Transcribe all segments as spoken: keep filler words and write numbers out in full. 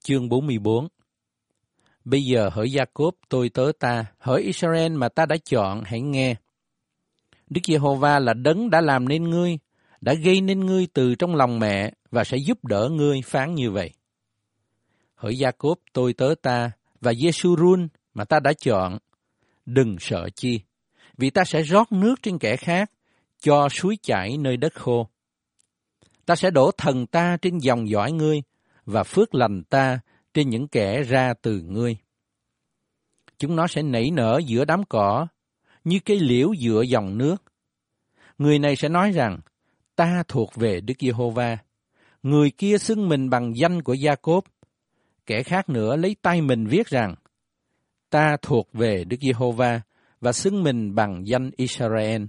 Chương bốn mươi bốn. Bây giờ hỡi Gia-cốp tôi tớ ta, hỡi Israel mà ta đã chọn, hãy nghe. Đức Giê-hô-va là đấng đã làm nên ngươi, đã gây nên ngươi từ trong lòng mẹ và sẽ giúp đỡ ngươi, phán như vậy. Hỡi Gia-cốp tôi tớ ta và Giê-su-run mà ta đã chọn, đừng sợ chi, vì ta sẽ rót nước trên kẻ khác, cho suối chảy nơi đất khô. Ta sẽ đổ thần ta trên dòng dõi ngươi, và phước lành ta trên những kẻ ra từ ngươi. Chúng nó sẽ nảy nở giữa đám cỏ, như cây liễu giữa dòng nước. Người này sẽ nói rằng, ta thuộc về Đức Giê-hô-va. Người kia xưng mình bằng danh của Gia-cốp. Kẻ khác nữa lấy tay mình viết rằng, ta thuộc về Đức Giê-hô-va, và xưng mình bằng danh Israel.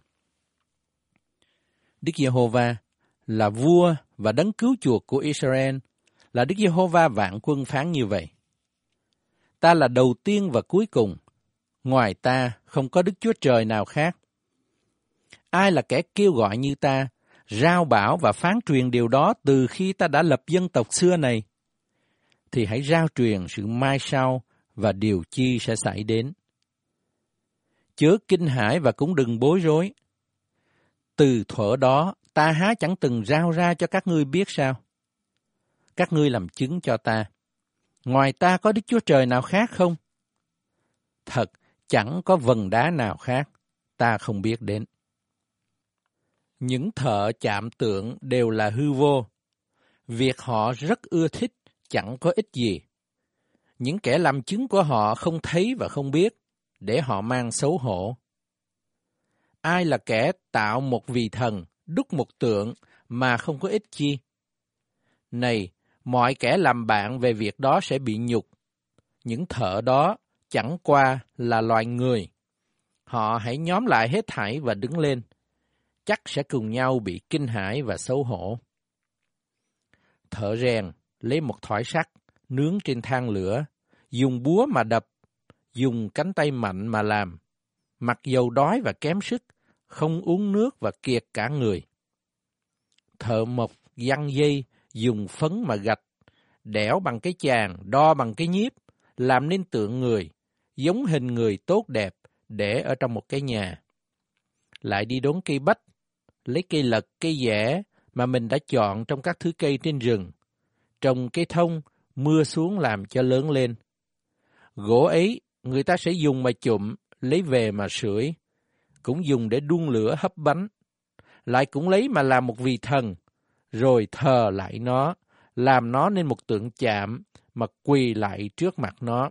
Đức Giê-hô-va là vua và đấng cứu chuộc của Israel, là Đức Giê-hô-va vạn quân phán như vậy. Ta là đầu tiên và cuối cùng, ngoài ta không có Đức Chúa Trời nào khác. Ai là kẻ kêu gọi như ta, rao bảo và phán truyền điều đó từ khi ta đã lập dân tộc xưa này? Thì hãy rao truyền sự mai sau và điều chi sẽ xảy đến. Chớ kinh hãi và cũng đừng bối rối. Từ thuở đó, ta há chẳng từng rao ra cho các ngươi biết sao? Các ngươi làm chứng cho ta. Ngoài ta có Đức Chúa Trời nào khác không? Thật, chẳng có vần đá nào khác, ta không biết đến. Những thợ chạm tượng đều là hư vô. Việc họ rất ưa thích chẳng có ích gì. Những kẻ làm chứng của họ không thấy và không biết, để họ mang xấu hổ. Ai là kẻ tạo một vị thần, đúc một tượng mà không có ích chi? Này, mọi kẻ làm bạn về việc đó sẽ bị nhục. Những thợ đó chẳng qua là loài người. Họ hãy nhóm lại hết thảy và đứng lên. Chắc sẽ cùng nhau bị kinh hãi và xấu hổ. Thợ rèn lấy một thỏi sắt, nướng trên than lửa, dùng búa mà đập, dùng cánh tay mạnh mà làm. Mặc dầu đói và kém sức, không uống nước và kiệt cả người. Thợ mộc giăng dây, dùng phấn mà gạch, đẽo bằng cái chàng, đo bằng cái nhíp, làm nên tượng người, giống hình người tốt đẹp, để ở trong một cái nhà. Lại đi đốn cây bách, lấy cây lật, cây dẻ mà mình đã chọn trong các thứ cây trên rừng, trồng cây thông, mưa xuống làm cho lớn lên. Gỗ ấy người ta sẽ dùng mà chụm, lấy về mà sưởi, cũng dùng để đun lửa hấp bánh, lại cũng lấy mà làm một vị thần, rồi thờ lại nó, làm nó nên một tượng chạm mà quỳ lại trước mặt nó.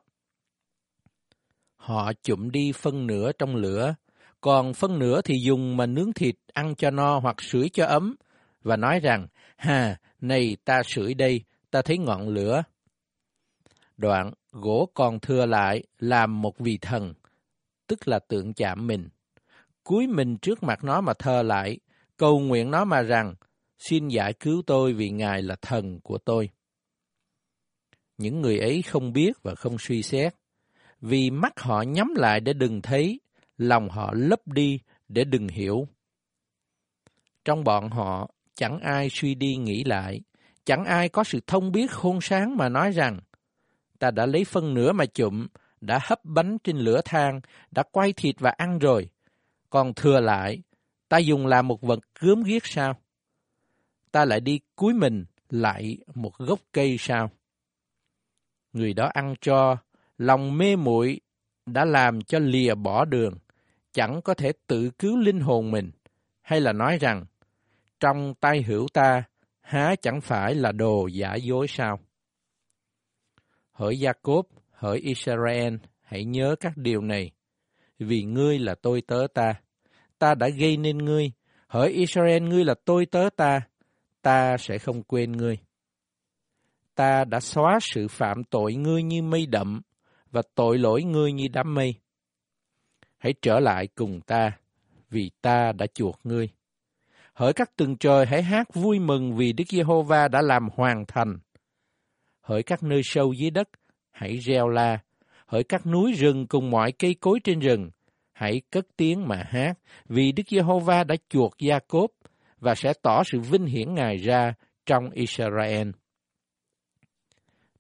Họ chụm đi phân nửa trong lửa, còn phân nửa thì dùng mà nướng thịt ăn cho no hoặc sưởi cho ấm, và nói rằng, hà, này ta sưởi đây, ta thấy ngọn lửa. Đoạn, gỗ còn thừa lại làm một vị thần, tức là tượng chạm mình. Cúi mình trước mặt nó mà thờ lại, cầu nguyện nó mà rằng, xin giải cứu tôi vì Ngài là thần của tôi. Những người ấy không biết và không suy xét, vì mắt họ nhắm lại để đừng thấy, lòng họ lấp đi để đừng hiểu. Trong bọn họ, chẳng ai suy đi nghĩ lại, chẳng ai có sự thông biết khôn sáng mà nói rằng, ta đã lấy phân nửa mà chụm, đã hấp bánh trên lửa than, đã quay thịt và ăn rồi, còn thừa lại, ta dùng làm một vật gớm ghiếc sao? Ta lại đi cúi mình lại một gốc cây sao? Người đó ăn cho, lòng mê muội đã làm cho lìa bỏ đường, chẳng có thể tự cứu linh hồn mình, hay là nói rằng, trong tay hữu ta, há chẳng phải là đồ giả dối sao? Hỡi Gia-cốp, hỡi Israel, hãy nhớ các điều này, vì ngươi là tôi tớ ta, ta đã gây nên ngươi, hỡi Israel ngươi là tôi tớ ta, ta sẽ không quên ngươi. Ta đã xóa sự phạm tội ngươi như mây đậm, và tội lỗi ngươi như đám mây. Hãy trở lại cùng ta, vì ta đã chuộc ngươi. Hỡi các tầng trời hãy hát vui mừng vì Đức Giê-hô-va đã làm hoàn thành. Hỡi các nơi sâu dưới đất, hãy reo la. Hỡi các núi rừng cùng mọi cây cối trên rừng, hãy cất tiếng mà hát, vì Đức Giê-hô-va đã chuộc Gia-cốp và sẽ tỏ sự vinh hiển Ngài ra trong Israel.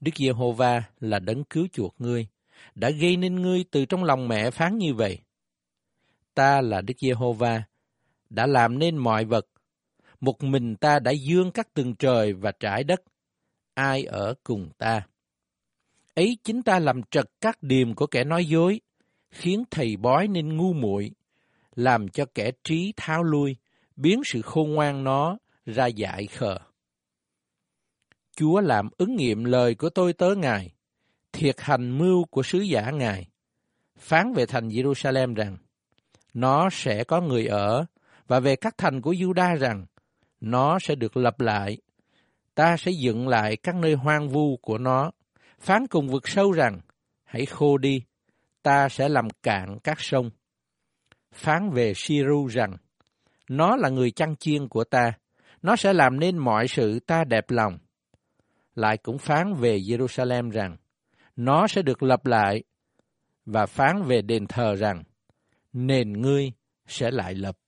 Đức Giê-hô-va là đấng cứu chuộc ngươi, đã gây nên ngươi từ trong lòng mẹ phán như vậy. Ta là Đức Giê-hô-va, đã làm nên mọi vật. Một mình ta đã dương các tầng trời và trải đất. Ai ở cùng ta? Ấy chính ta làm trật các điềm của kẻ nói dối, khiến thầy bói nên ngu muội, làm cho kẻ trí tháo lui, biến sự khôn ngoan nó ra dại khờ. Chúa làm ứng nghiệm lời của tôi tớ Ngài, thiệt hành mưu của sứ giả Ngài, phán về thành Giê-ru-sa-lem rằng, nó sẽ có người ở, và về các thành của Giu-đa rằng, nó sẽ được lập lại. Ta sẽ dựng lại các nơi hoang vu của nó, phán cùng vực sâu rằng, hãy khô đi, ta sẽ làm cạn các sông. Phán về Si-ru rằng, nó là người chăn chiên của ta, nó sẽ làm nên mọi sự ta đẹp lòng. Lại cũng phán về Giê-ru-sa-lem rằng, nó sẽ được lập lại, và phán về đền thờ rằng, nền ngươi sẽ lại lập.